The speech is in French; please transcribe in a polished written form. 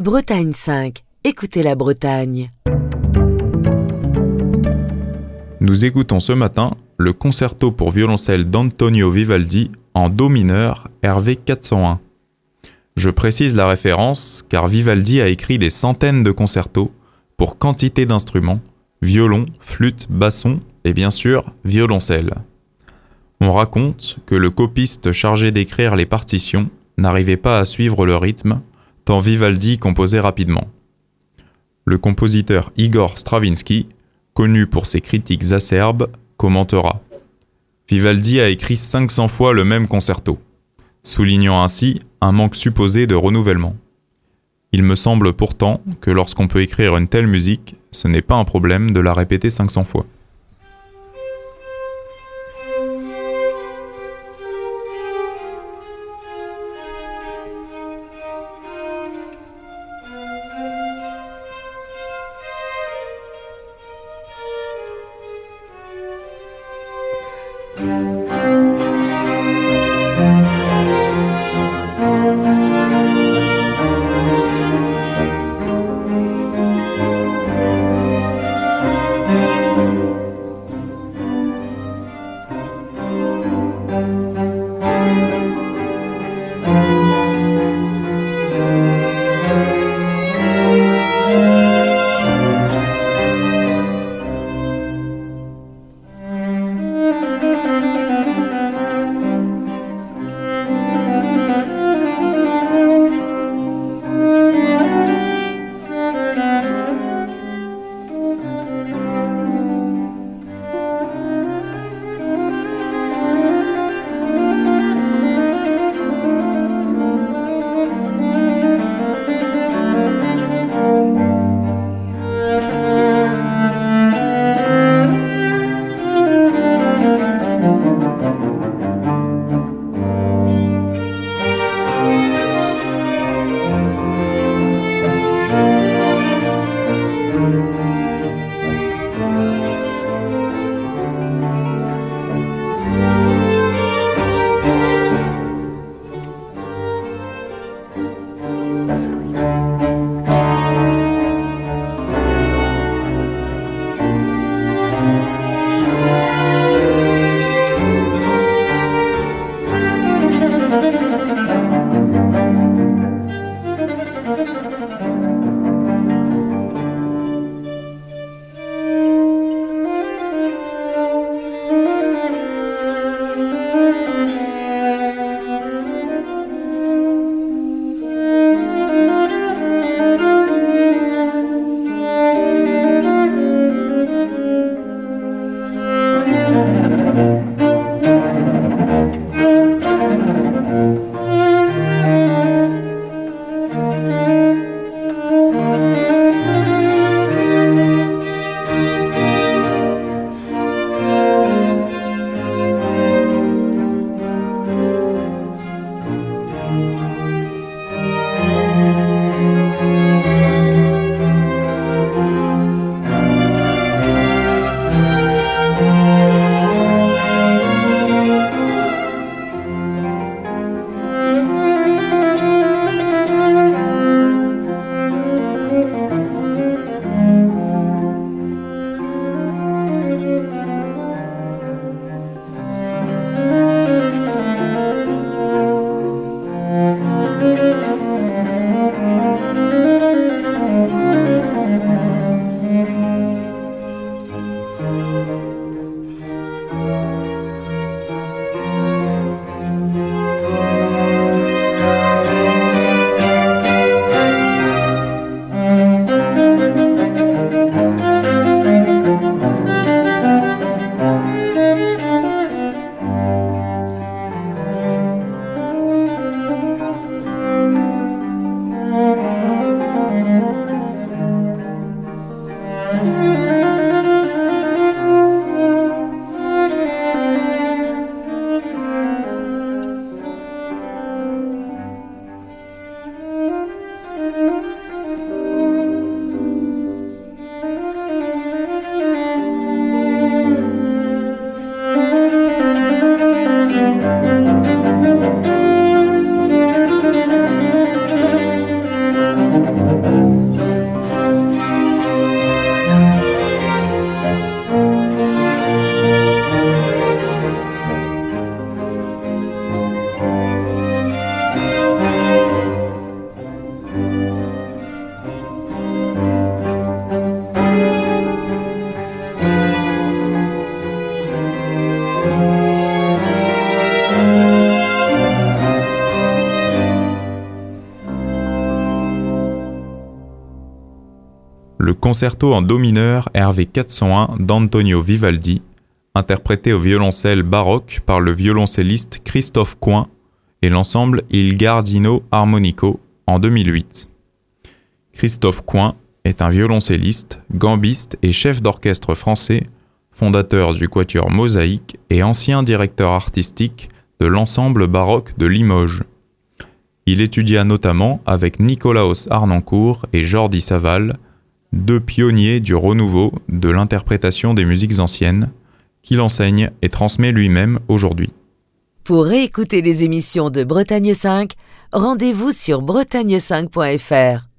Bretagne 5, écoutez la Bretagne. Nous écoutons ce matin le concerto pour violoncelle d'Antonio Vivaldi en Do mineur RV 401. Je précise la référence car Vivaldi a écrit des centaines de concertos pour quantité d'instruments, violon, flûte, basson et bien sûr violoncelle. On raconte que le copiste chargé d'écrire les partitions n'arrivait pas à suivre le rythme, tant Vivaldi composait rapidement. Le compositeur Igor Stravinsky, connu pour ses critiques acerbes, commentera « Vivaldi a écrit 500 fois le même concerto », soulignant ainsi un manque supposé de renouvellement. Il me semble pourtant que lorsqu'on peut écrire une telle musique, ce n'est pas un problème de la répéter 500 fois. Le concerto en do mineur Hervé 401 d'Antonio Vivaldi, interprété au violoncelle baroque par le violoncelliste Christophe Coin et l'ensemble Il Giardino Armonico en 2008. Christophe Coin est un violoncelliste, gambiste et chef d'orchestre français, fondateur du Quatuor Mosaïque et ancien directeur artistique de l'ensemble baroque de Limoges. Il étudia notamment avec Nicolaos Harnoncourt et Jordi Savall, deux pionniers du renouveau de l'interprétation des musiques anciennes, qu'il enseigne et transmet lui-même aujourd'hui. Pour réécouter les émissions de Bretagne 5, rendez-vous sur bretagne5.fr.